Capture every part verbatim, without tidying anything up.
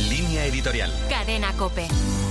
Línea editorial. Cadena COPE.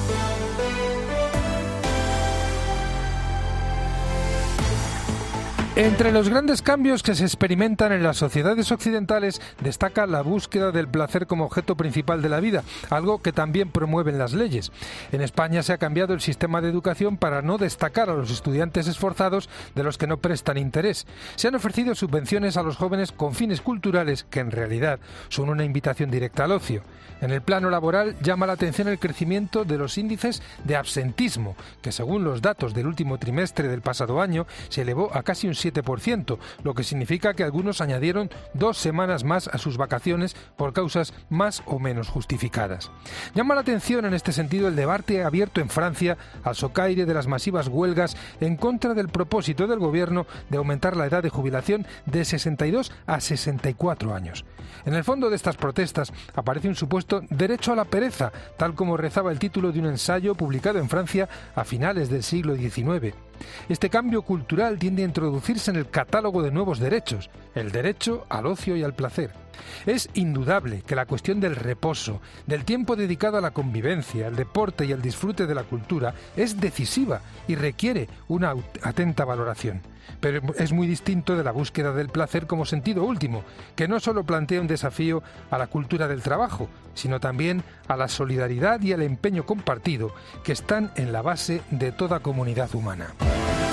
Entre los grandes cambios que se experimentan en las sociedades occidentales destaca la búsqueda del placer como objeto principal de la vida, algo que también promueven las leyes. En España se ha cambiado el sistema de educación para no destacar a los estudiantes esforzados de los que no prestan interés. Se han ofrecido subvenciones a los jóvenes con fines culturales que en realidad son una invitación directa al ocio. En el plano laboral llama la atención el crecimiento de los índices de absentismo, que según los datos del último trimestre del pasado año se elevó a casi un siete por ciento, lo que significa que algunos añadieron dos semanas más a sus vacaciones por causas más o menos justificadas. Llama la atención en este sentido el debate abierto en Francia al socaire de las masivas huelgas en contra del propósito del gobierno de aumentar la edad de jubilación de sesenta y dos a sesenta y cuatro años. En el fondo de estas protestas aparece un supuesto derecho a la pereza, tal como rezaba el título de un ensayo publicado en Francia a finales del siglo diecinueve. Este cambio cultural tiende a introducirse en el catálogo de nuevos derechos, el derecho al ocio y al placer. Es indudable que la cuestión del reposo, del tiempo dedicado a la convivencia, al deporte y al disfrute de la cultura es decisiva y requiere una atenta valoración. Pero es muy distinto de la búsqueda del placer como sentido último, que no solo plantea un desafío a la cultura del trabajo, sino también a la solidaridad y al empeño compartido que están en la base de toda comunidad humana.